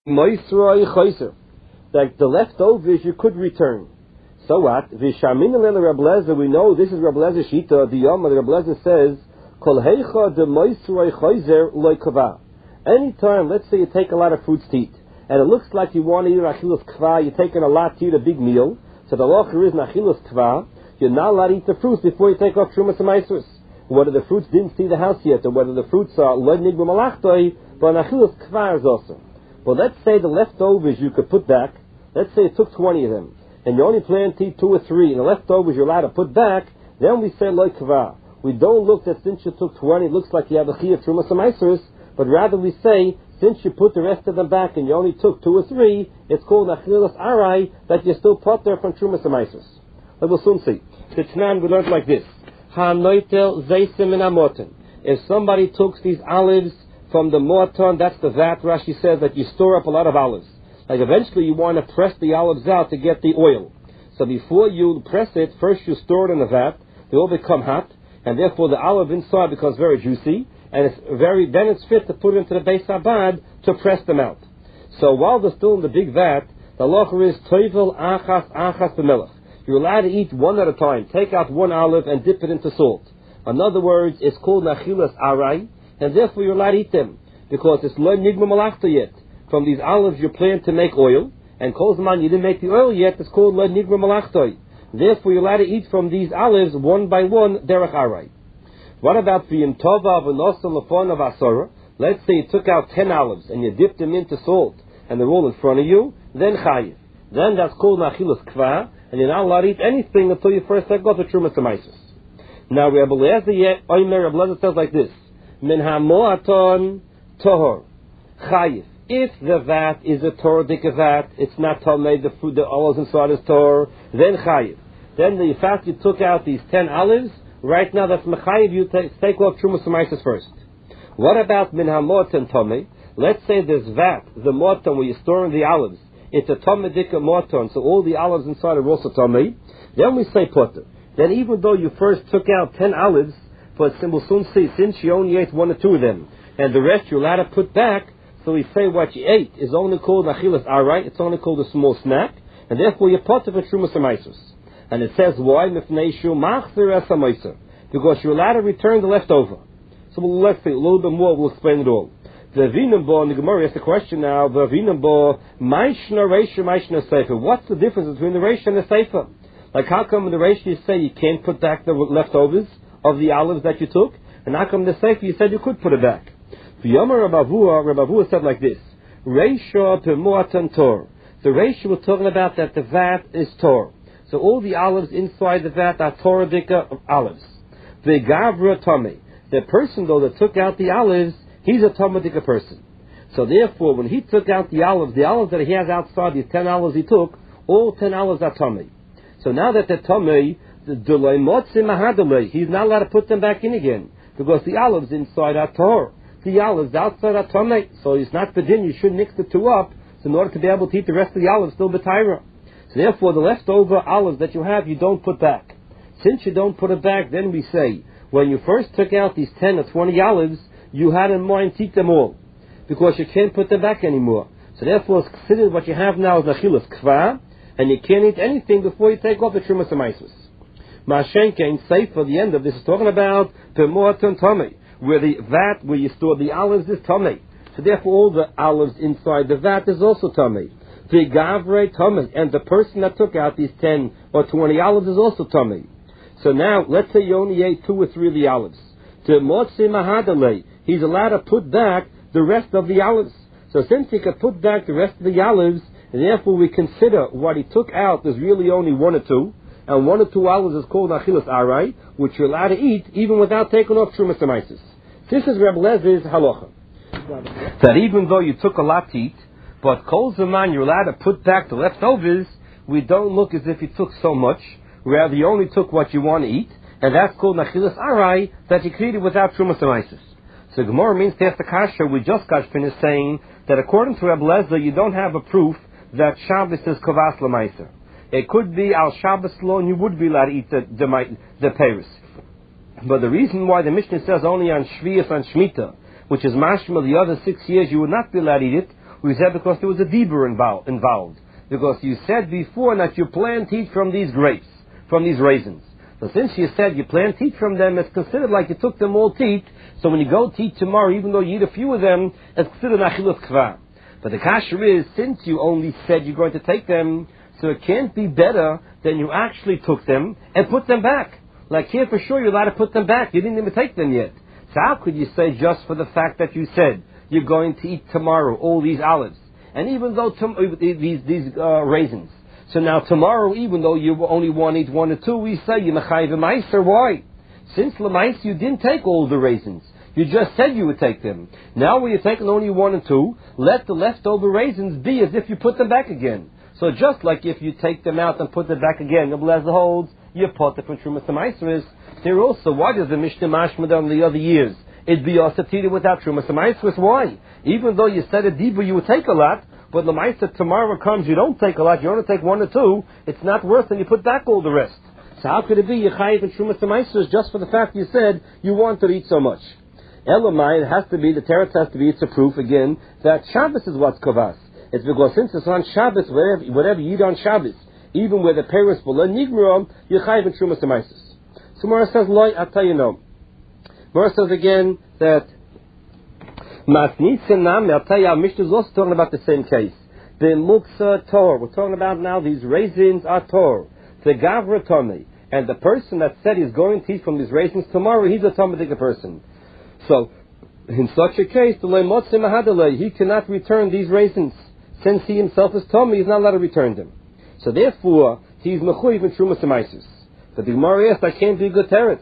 Moisroi Chayser, like the leftovers you could return. So what? Vishamin Lele Reb Lezer, we know this is Reb Lezer's Shita. The Yom Reb Lezer says, Kol Heicha de Moisroi Chayser Loi Kava. Anytime, let's say you take a lot of fruits to eat, and it looks like you want to eat Achilas Kva, you're taking a lot to eat a big meal, so the locher is Achilas Kva, you're not allowed to eat the fruits before you take off Trumas and Maisros. Whether the fruits didn't see the house yet, or whether the fruits are Lod Nigba Malachtoi, but Achilas Kva is also. But let's say the leftovers you could put back, let's say it took 20 of them, and you only plan to eat 2 or 3, and the leftovers you're allowed to put back, then we say Loi Kva. We don't look that since you took 20, it looks like you have a Chiyah Trumas and Maisros, but rather we say, since you put the rest of them back and you only took 2 or 3, it's called Achilas Arai, that you're still put there from Trumas and Maisros. But we'll soon see. The Tanan we learned like this. Ha-noitel zeisim in ha-moten. If somebody took these olives from the morton, that's the vat, Rashi says that you store up a lot of olives. Like eventually you want to press the olives out to get the oil. So before you press it, first you store it in the vat, they all become hot, and therefore the olive inside becomes very juicy, and then it's fit to put into the Beis Habad to press them out. So while they're still in the big vat, the halacha is toivel achas b'melech. You're allowed to eat one at a time. Take out one olive and dip it into salt. In other words, it's called nachilas arai, and therefore you're allowed to eat them because it's lo nigma malachta yet. From these olives you plan to make oil, and kol zman you didn't make the oil yet. It's called lo nigma malachta. Therefore you're allowed to eat from these olives one by one derech arai. What about v'yim tova v'nosam lefon of asora? Let's say you took out 10 olives and you dipped them into salt and they're all in front of you, then chayiv. Then that's called nachilas kva, and you're not allowed to eat anything until you first let go to Trumas Tamaisis. Now Rebbe Lezer says like this: Min hamoaton tohor chayiv. If the vat is a torah vat, it's not tamei, the food, the olives inside is torah, then chayiv. Then the fact you took out these 10 olives, right now that's mechayiv, you take off Trumas Tamaisis first. What about min hamoaton tamei? Let's say this vat, the morton where you're storing the olives, it's a Talmudic morton, so all the olives inside are also Talmud. Then we say potter. Then even though you first took out 10 olives, but we'll soon see, since you only ate 1 or 2 of them, and the rest you're allowed to put back, so we say what you ate is only called Achilas Arai, it's only called a small snack, and therefore you're potter for Trumas Amaisus. And it says, why? Because you're allowed to return the leftover. So let's see, a little bit more, we'll explain it all. The Vinambo and the Gemara asks the question now. The Vinambo, Maishna Reisha, Maishna Sefer. What's the difference between the Reisha and the Sefer? Like how come in the Reisha you say you can't put back the leftovers of the olives that you took, and how come in the Sefer you said you could put it back? The Yomer Rabavua said like this: Reisha Pemuatan Tor. The Reisha was talking about that the vat is Tor, so all the olives inside the vat are Torah olives. The Gavra Tomei, the person though that took out the olives, he's a Talmudic person. So therefore, when he took out the olives that he has outside, these 10 olives he took, all 10 olives are Tomei. So now that they're Tomei, he's not allowed to put them back in again, because the olives inside are Torah. The olives outside are Tomei. So it's not Bedin, you should mix the two up, so in order to be able to eat the rest of the olives, still B'taira. So therefore, the leftover olives that you have, you don't put back. Since you don't put it back, then we say, when you first took out these 10 or 20 olives, you had in mind to eat them all, because you can't put them back anymore. So therefore, it's considered what you have now is Achilas Kva, and you can't eat anything before you take off the Trumas Amaisus. Ma'ashenkein Sefer, the end of this is talking about Pemuatan Tomei, where the vat where you store the olives is Tomei. So therefore, all the olives inside the vat is also Tomei. The Gavre Tomei, and the person that took out these 10 or 20 olives is also Tomei. So now, let's say you only ate 2 or 3 of the olives. To Motzi Mahadalei, he's allowed to put back the rest of the olives. So since he could put back the rest of the olives, and therefore we consider what he took out is really only 1 or 2, and 1 or 2 olives is called Achilas Arai, which you're allowed to eat even without taking off Trumas Amaisis. This is Rebbe Lezer's halacha. That even though you took a lot to eat, but kol zaman you're allowed to put back the leftovers, we don't look as if you took so much, rather you only took what you want to eat, and that's called Nachilas Arai, that you created without Trumas Amaisis. So Gemara means to ask the kasha, we just got finished saying that according to Rebbe Lezer, you don't have a proof that Shabbos is Kavas L'Maiser. It could be Al Shabbos law, and you would be allowed to eat the Paris. But the reason why the Mishnah says only on Shvius and Shemitah, which is mashma the other 6 years you would not be allowed to eat it, We said because there was a dibur involved. Because you said before that you plan to eat from these grapes, from these raisins. So since you said you plan to eat from them, it's considered like you took them all to eat. So when you go to eat tomorrow, even though you eat a few of them, it's considered achilus kva. But the kasher is, since you only said you're going to take them, so it can't be better than you actually took them and put them back. Like here for sure you're allowed to put them back. You didn't even take them yet. So how could you say just for the fact that you said you're going to eat tomorrow all these olives, and even though these raisins. So now tomorrow, even though you only want to eat one or two, we say you mechayiv meiser. Why? Since l'mais you didn't take all the raisins. You just said you would take them. Now when you're taking only one and two, let the leftover raisins be as if you put them back again. So just like if you take them out and put them back again, the Blazer holds, you put it from Trumas Meiseris. There also, why does the Mishnah Mashmad on the other years? It'd be also treated without Trumas Meiseris. Why? Even though you said a Dibur you would take a lot, but the Meiser tomorrow comes, you don't take a lot, you only take one or two, it's not worse than you put back all the rest. So how could it be Yechayiv and Trumas Meiseris just for the fact you said you want to eat so much? Elamai, it has to be, the teretz has to be, it's a proof again, that Shabbos is what's kavas. It's because since it's on Shabbos, whatever you eat on Shabbos, even where the Paris below Nigmarom, you're chayiv in Trumas Meiseris. So Mora says, Loi, I'll tell you no. Mora says again that Masnitzen Nam, I'll tell you, our Mishnah is also talking about the same case. The Muksa Tor, we're talking about now these raisins are Tor. The Gavra Tomei, and the person that said he's going to eat from these raisins tomorrow, he's a Talmudic person. So, in such a case, he cannot return these raisins. Since he himself is Tomei, he's not allowed to return them. So therefore, he's mechuyev in Trumas Meiseris. But the Gemara asks, I can't be good teretz.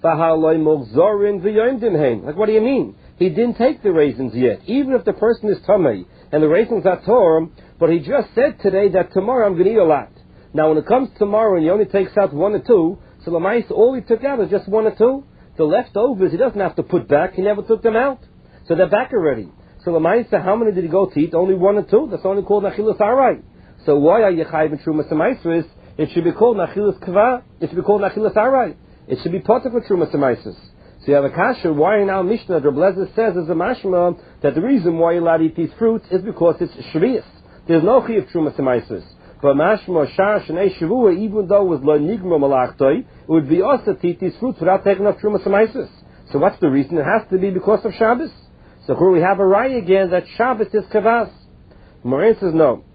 Like, what do you mean? He didn't take the raisins yet. Even if the person is Tomei, and the raisins are Torah, but he just said today that tomorrow I'm going to eat a lot. Now when it comes tomorrow and he only takes out one or two, so Lamais, all he took out is just one or two. The leftovers he doesn't have to put back, he never took them out. So they're back already. So Lamaisa, how many did he go to eat? Only one or two? That's only called Nachilus Arai. So why are you chayiv in Trumas Meiseris? It should be called Nachilus Kva. It should be called Nachilus Arai. It should be Potter for Trumas Meiseris. So you have a kasha, why in our Mishnah, Reb Lezer says as a mashma, that the reason why you're allowed to eat these fruits is because it's Shvius. There's no Chiv Trumas Meiseris. But mashma, Shar, Shnei Shavua, even though it was Lo Nigma Malachtoi, it would be also to eat these fruits without taking off Trumas Meiseris. So what's the reason? It has to be because of Shabbos. So here we have a raya again that Shabbos is kavas. Moran says no.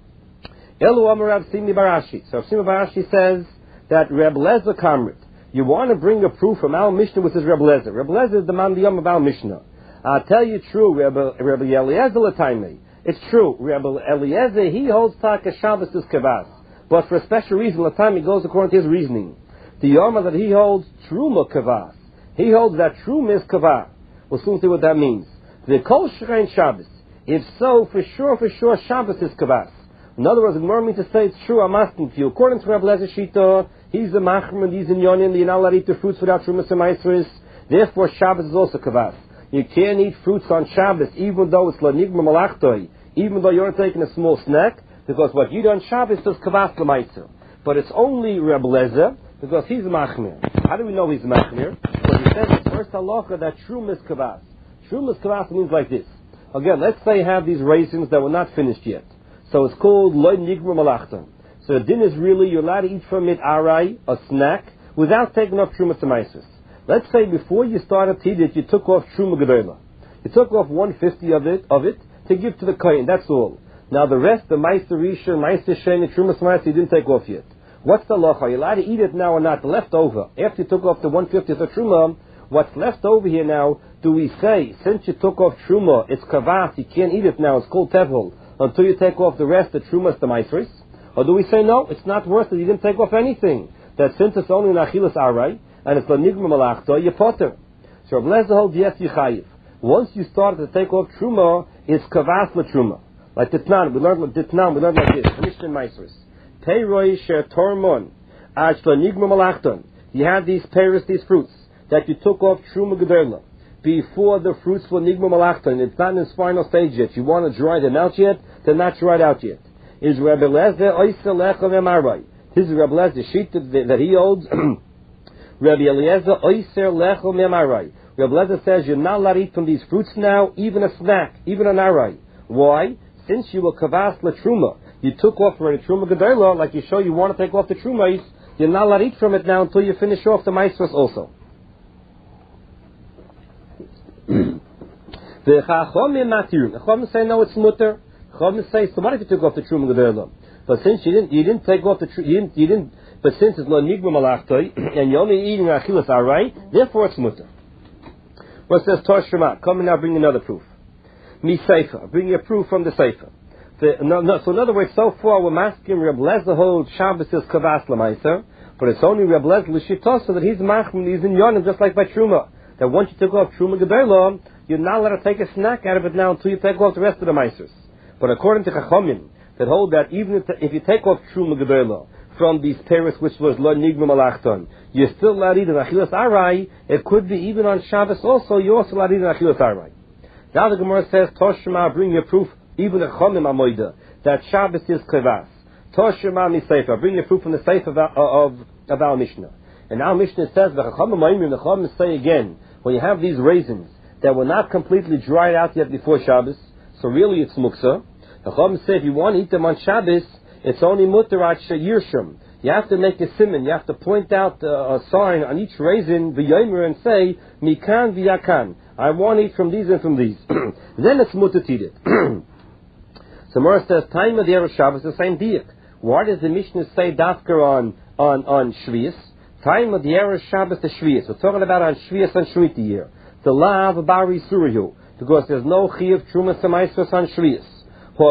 Elu Amar Rav Simi Barashi. So Rav Simi Barashi says that Reb Lezer Kamrit. You want to bring a proof from our Mishnah, which is Reb Lezer. Reb Lezer is the man of our Mishnah. I'll tell you true, Reb Eliezer Lataimei. It's true. Reb Eliezer, he holds Taka Shabbos is kavas. But for a special reason, Lataimei goes according to his reasoning. The Yoma that he holds Truma kavas. He holds that Truma is kavas. We'll soon see what that means. The Kol Shrein Shabbos. If so, for sure, Shabbos is kavas. In other words, the Gemara means to say it's true. I'm asking you. According to Reb Lezer Shita, he's the Machman, he's in Yonin, you're not allowed to eat the fruits without Trumas Meiseris. Therefore, Shabbos is also kavas. You can't eat fruits on Shabbos, even though it's Lanigma Malachtoi, even though you're taking a small snack, because what you do on Shabbos is kavas l'maiser. But it's only Reb Lezer, because he's a Machmir. How do we know he's a Machmir? Because he says the first halacha that Shum is kavas. Trumas Kavas means like this. Again, let's say you have these raisins that were not finished yet. So it's called Loy Nigma Malachtan. So the din is really you're allowed to eat from it arai, a snack, without taking off Trumas Meiseris. Let's say before you started to eat it, you took off Truma Gedola. You took off 1/50 of it to give to the Kohen, that's all. Now the rest, the Meiser Rishon, Meiser Shein, and Trumas Meiseris, you didn't take off yet. What's the lacha? Are you allowed to eat it now or not? The leftover. After you took off the 1/50 of Truma, what's left over here now, do we say, since you took off Truma, it's kavas, you can't eat it now, it's called tevil, until you take off the rest, the Truma is the Meiseris? Or do we say, no, it's not worth it, you didn't take off anything. That since it's only an Achilas Arai, and it's Lanigma Malachto, you potter. So Reb Lezer holds, yes, you chayiv. Once you started to take off Truma, it's kavas la Truma. Like Titnan, we learned like this, Mishnah Meiseris. Peiroi sher tormon, as Lanigma Malachton. You have these peiros, these fruits, that you took off Truma Gedola before the fruits were Nigma Malachtan. It's not in its final stage yet. You want to dry them out yet? They're not dried out yet. Is Reb Eliezer Oyser Lechem Emarai. This is Reb Eliezer sheet that he holds. Reb Eliezer Oyser Lechem Emarai. Reb Eliezer says you're not allowed to eat from these fruits now, even a snack, even an arai. Why? since you were kavas latruma, you took off for a truma gedela, like you show you want to take off the trumais, you're not allowed to eat from it now until you finish off the maestros also. The Chachomim say no, it's mutter. Chachomim say, so what if you took off the truma gedela? But since you didn't take off the you didn't. But since it's lo nigma malachtoi and you're only eating achilas arai, therefore it's mutter. What says Tosh Shema? Come and now bring another proof. Mi Seifa, bring a proof from the Seifa. So in other words, so far we're masking Reb Lezer holds Shabbos is kavas l'maiser, but it's only Reb Lezer l'shitosa that he's machmir, he's in yonim just like by truma. That once you took off truma gedela, you're not allowed to take a snack out of it now until you take off the rest of the maisers. But according to Chachomim, that hold that even if you take off truma gedela from these paris which was lo nigma malachton, you're still allowed to eat an achilas arai. It could be even on Shabbos also, you're also allowed to eat an achilas arai. Now the Gemara says, Toshma, bring your proof, even a chomim amoida, that Shabbos is kavas. Toshma mi seifa, bring your proof from the seifa of our Mishnah. And our Mishnah says, the chomim say again, when you have these raisins that were not completely dried out yet before Shabbos, so really it's muksa. The chomim say if you want to eat them on Shabbos, it's only mutarat sheyirsham. You have to make a siman. You have to point out a sign on each raisin, v'yomer, and say mikan v'yakan. I want to eat from these and from these. Then it's mutar to eat it. So Mora says time of the Erev Shabbos is the same diak. Why does the Mishnah say dafker on Shvius? Time of the Erev Shabbos is Shvius. We're talking about on Shvius and Shmita year. The lav bari suriyu, because there's no chiyuv truma samaisvos on Shvius. On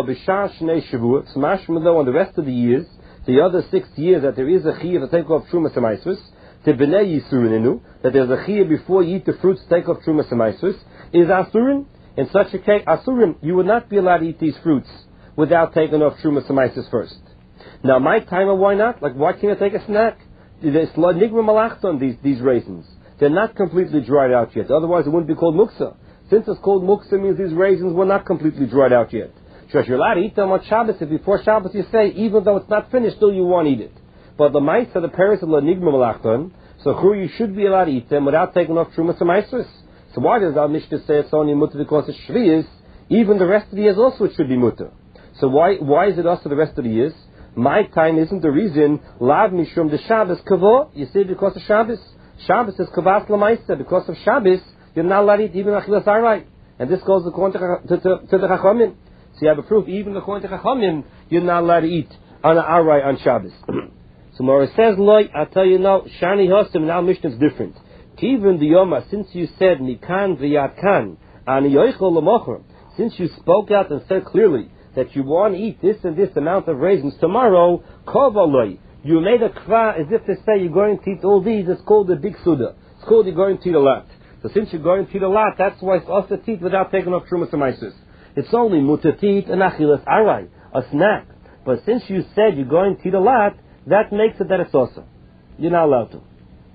the rest of the years, the other 6 years that there is a chiyuv to take off truma semaisvus, to b'nei yisurininu, that there's a chiyuv before you eat the fruits to take off truma semaisvus, is asurin. In such a case, asurin, you would not be allowed to eat these fruits without taking off truma semaisvus first. Now, my timer, why not? Like, why can't I take a snack? There's nigma malachton, these raisins. They're not completely dried out yet. Otherwise, it wouldn't be called muksa. Since it's called muksa, means these raisins were not completely dried out yet. So you're allowed to eat them on Shabbos. If before Shabbos you say, even though it's not finished, still you want to eat it. But the mice are the parents of Nigma Malachton, so you should be allowed to eat them without taking off Trumas and Maestros. So why does our Mishnah say it's only mutter because it's Shvius? Even the rest of the years also it should be mutter. So why is it also the rest of the years? My time isn't the reason. Lav mishum the Shabbos kavo. You see, because of Shabbos. Shabbos is kavas lamaisa. Because of Shabbos, you're not allowed to eat even achilas arai. And this goes according to the Chachamim. So you have a proof, even according to Chachamim, you're not allowed to eat on an arai on Shabbos. So Mora says, Loi, I'll tell you now, Shani Hosim, now Mishnah is different. Even the Yoma, since you said Mikan v'yatkan, ani yoichol l'mochor, since you spoke out and said clearly that you want to eat this and this amount of raisins tomorrow, kovaloi, you made a kva as if to say you're going to eat all these. It's called a big suda. It's called you're going to eat a lot. So since you're going to eat a lot, that's why it's also to eat without taking off trumas and maisus. It's only mutatit and achilas arai, a snack. But since you said you're going to eat a lot, that makes it that it's also. You're not allowed to.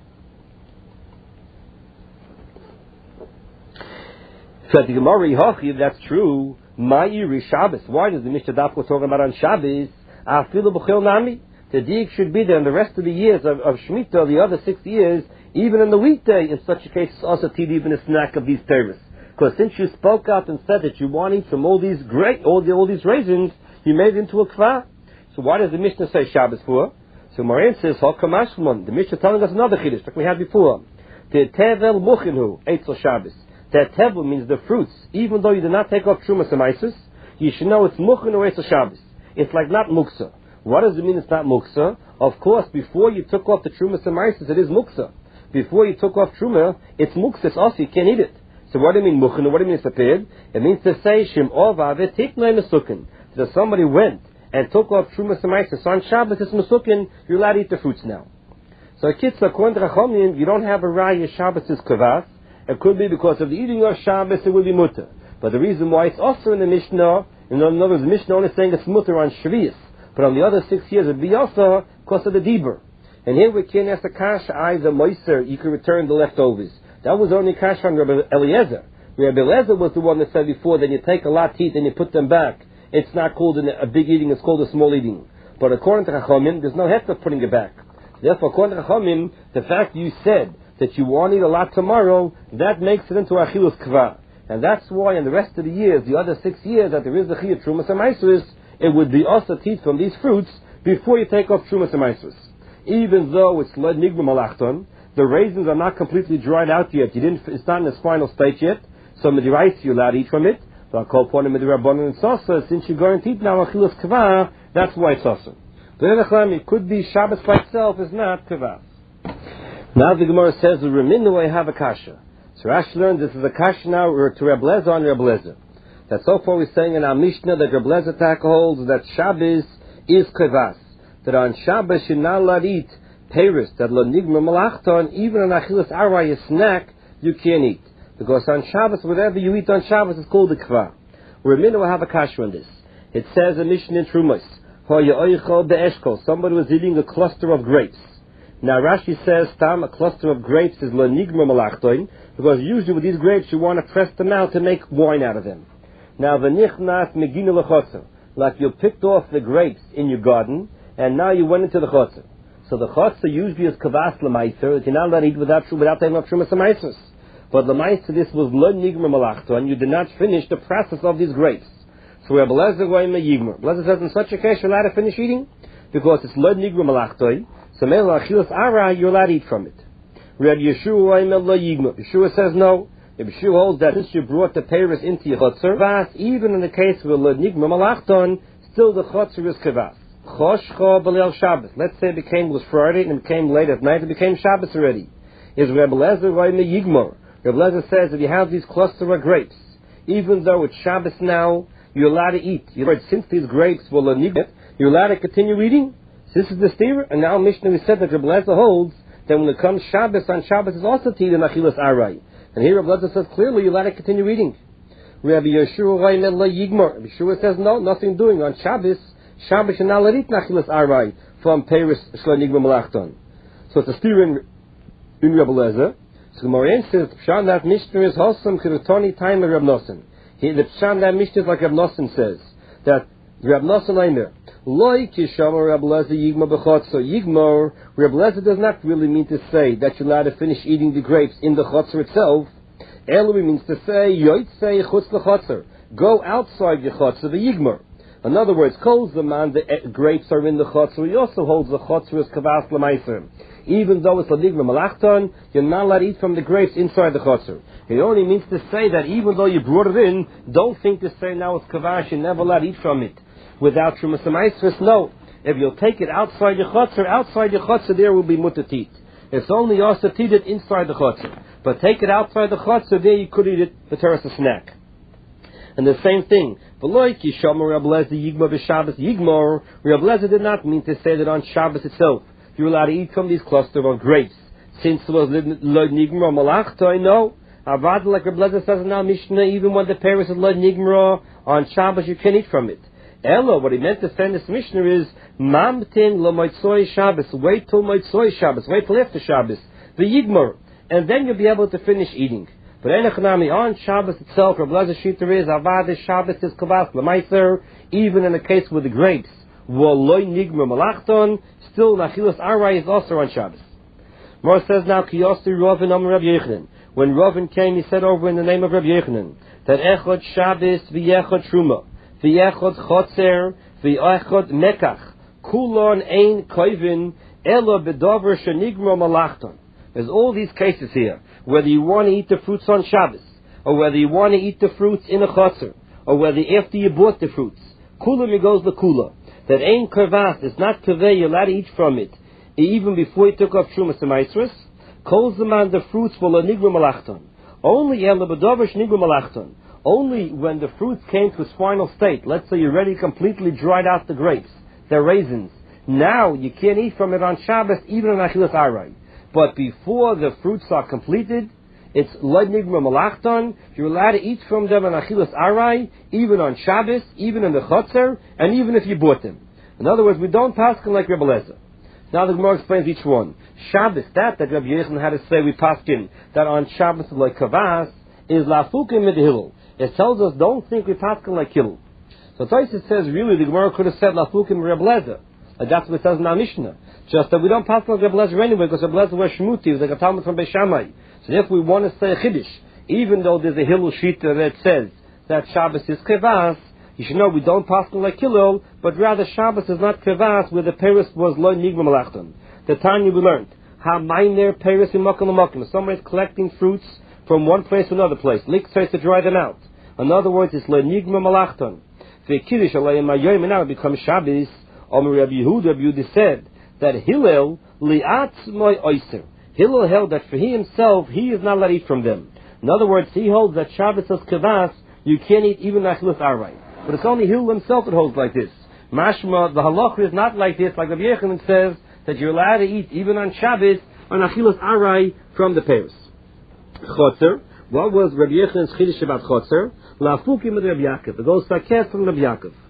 So the Gemara, if that's true, Ma'iri Shabbos. Why does the Mishnah Daf talk about on Shabbos? Afilu b'chil nami. The diak should be there in the rest of the years of Shemitah, the other 6 years, even in the weekday. In such a case, it's also to eat even a snack of these teres. Because since you spoke out and said that you want to eat from all these raisins, you made it into a kva. So why does the Mishnah say Shabbos for? So Moran says, Hokamashmon. The Mishnah telling us another chiddush, like we had before. The tevel muchinhu, eitzel Shabbos. That tevel means the fruits. Even though you did not take off trumas and maisus, you should know it's muchinhu eitzel Shabbos. It's like not muksa. What does it mean it's not muksa? Of course, before you took off the trumas and maisus, it is muksa. Before you took off truma, it's muksa, it's also, you can't eat it. So what do you mean muchinu? What do you mean it's appeared? It means to say shim ova v'tiknei mesukin. That somebody went and took off trumas and maisus on Shabbos, it's mesukin. You're allowed to eat the fruits now. So kitzah, according to Chachamim, you don't have a raya Shabbos is kavas. It could be because of the eating of Shabbos, it will be mutter. But the reason why it's also in the Mishnah, in other words, the Mishnah only saying it's mutter on Shvius, but on the other 6 years it'd be also because of the Dibur. And here we can ask the kasha either moiser, you can return the leftovers. That was only kasha on Rabbi Eliezer. Rabbi Eliezer was the one that said before that you take a lot to eat and you put them back. It's not called a big eating, it's called a small eating. But according to Chachamim, there's no hefta putting it back. Therefore, according to Chachamim, the fact you said that you want to eat a lot tomorrow, that makes it into achilus kva. And that's why in the rest of the years, the other 6 years that there is the Chiyuv Trumas and Maasros, it would be also to eat from these fruits before you take off Trumas and Maasros. Even though it's Led Nigma Malachton, the raisins are not completely dried out yet. It's not in its final stage yet. So Midiraisa, you're allowed to eat from it. So I'll call upon Midirabbanan and Sosa. Since you're going to eat now Achilas Kavah, that's why it's Sosa. But it could be Shabbos by itself is not Kavah. Now the Gemara says, Reminu I have a kasha. So Rashi learned this is a kasha now to Reb Lezer on Reb Lezer. That so far we're saying in our Mishnah that Reb Lezer Taka holds that Shabbos is Kavas. That on Shabbos you're not allowed to eat Paris, that Lo Nigma Malachton, even on Achilas Arai, a snack, you can't eat. Because on Shabbos, whatever you eat on Shabbos is called a Kavah. Reminu I have a kasha on this. It says in Mishnah in Trumos, somebody was eating a cluster of grapes. Now Rashi says, a cluster of grapes is lo nigma malachtoin, because usually with these grapes you want to press them out to make wine out of them. Now v'nichnas megina lechotzer, like you picked off the grapes in your garden, and now you went into the chotzer. So the chotzer usually is kavas l'maiser, that you're not allowed to eat without taking off shumas l'maises. But l'maiser, this was lo nigma malachtoin, you did not finish the process of these grapes. So Reb Lezer goyim yigmer. Lezer says in such a case you're allowed to finish eating, because it's lo nigma malachtoin. So Mela Achilas Ara, you're allowed to eat from it. Reb Yeshua Yeshua says no. If Yeshua holds that since you brought the Paris into your Chotzer, even in the case of Lo Nigma Malachton, still the Chotzer is Kavas. Choshcha B'leil Shabbos. Let's say it was Friday and it became late at night, it became Shabbos already. Is Reb Lezer Yigmor. Reb Lezer says if you have these cluster of grapes, even though it's Shabbos now, you're allowed to eat. Since these grapes were Lo Nigma, you're allowed to continue eating. This is the steer, and now Mishnah we said that Reb Lezer holds that when it comes Shabbos, on Shabbos is also teed in Achilas Arai. And here Reb Lezer says clearly you're allowed to continue eating. Rabbi Yeshua says no, nothing doing. On Shabbos you're not allowed to eat Achilas Arai from Paris Shlo Nigma Malachton. So it's a steer in Reb Lezer. So Gemara says the Pshan that Mishnah is wholesome Kirutoni time of Reb Nosson. The Pshan that Mishnah is like Reb Nosson says, that Reb Nosson Eimer. Like Yishama Reb Lezer Yigmor b'chotzer. Yigmor, Reb Lezer does not really mean to say that you're allowed to finish eating the grapes in the chotzer itself. Eloi means to say yotzei chutz l'chotzer. Go outside your chotzer the Yigmor. In other words, kol zaman the grapes are in the chotzer. He also holds the chotzer as kavas l'maiser. Even though it's l'nigma malachton, you're not allowed to eat from the grapes inside the chotzer. It only means to say that even though you brought it in, don't think to say now it's kavash, you're never allowed to eat from it without Trumas Maasros. No. If you'll take it outside your chotzer there will be mutter to eat. It's only also to eat it inside the chotzer. But take it outside the chotzer, there you could eat it, the terrace a snack. And the same thing. Reb Lezer did not mean to say that on Shabbos itself you're allowed to eat from these cluster of grapes. Since it was lo nigma malachto, no. Avad, like Reb Lezer says in our Mishnah, even when the Paris is lo nigma, on Shabbos you can eat from it. Elo, what he meant to say in this Mishnah is Mamtin lo moitzoi Shabbos. Wait till moitzoi Shabbos. Wait till after Shabbos. The Yigmor. And then you'll be able to finish eating. But Enochanami, on Shabbos itself, Reb Lezer Shita is Avad Shabbos is Kavas L'maiser. Even in the case with the grapes, Woloi Nigmor Malachton, still Nachilas Arai is also on Shabbos. More says now Kiyosti Rovin Am Reb Yechanan. When Rovin came, he said over in the name of Reb Yechanan that Echod Shabbos v'Yechod Truma. V'yechod chotzer, v'yechod mekach, kulon ein koivin, elo bedover shenigmo malachton. There's all these cases here, whether you want to eat the fruits on Shabbos, or whether you want to eat the fruits in a chotzer, or whether after you bought the fruits. Kula migos lekula. That ein kavas is not kaveh, you're allowed to eat from it, even before you took off Trumas Maasros. Kol zaman the fruits were lenigmo malachton. Only elo bedover shenigmo malachton. Only when the fruits came to its final state, let's say you already completely dried out the grapes, the raisins, now you can't eat from it on Shabbos, even on Achilas Arai. But before the fruits are completed, it's lo nigma malachton, you're allowed to eat from them on Achilas Arai, even on Shabbos, even in the Chotzer, and even if you bought them. In other words, we don't paskin like Reb Lezer. Now the Gemara explains each one. Shabbos, that Reb Yechanan had to say, we paskin, that on Shabbos like Kavas, is lafukim midhilul. It tells us, don't think we paskin like Hillel. So Tosfos says, really, the Gemara could have said lafukim Reb Lezer. Like that's what it says in our Mishnah. Just that we don't paskin like Reb Lezer anyway, because Reb Lezer was shmuti, he was like a Talmud from Beis Shammai. So if we want to say a chiddush, Even though there's a Hillel Shita that says that Shabbos is Kevas, you should know we don't pass like Hillel, but rather Shabbos is not Kevas where the Paris was Lo Nigma Malachton. The Tanya we learned, Ha Mainer Paris in Makom Makom. Somebody is collecting fruits from one place to another place. Lik tries to dry them out. In other words, it's Lo Nigma Malachton. The Kiddush Alayim Ayoyim now becomes Shabbos. Omer Rabbi Yehuda said that Hillel li'atz moy oyser. Hillel held that for he himself, he is not allowed to eat from them. In other words, he holds that Shabbos is kavas, you can't eat even achilus aray. But it's only Hillel himself that holds like this. Mashma, the halacha is not like this, like Rabbi Yechanan says, that you're allowed to eat even on Shabbos, on achilus aray from the Paris. Chotzer, what was Rabbi Yechanan's chiddush about Chotzer? La'afukim with Rabbi Yaakov. It goes saket from Rabbi Yaakov.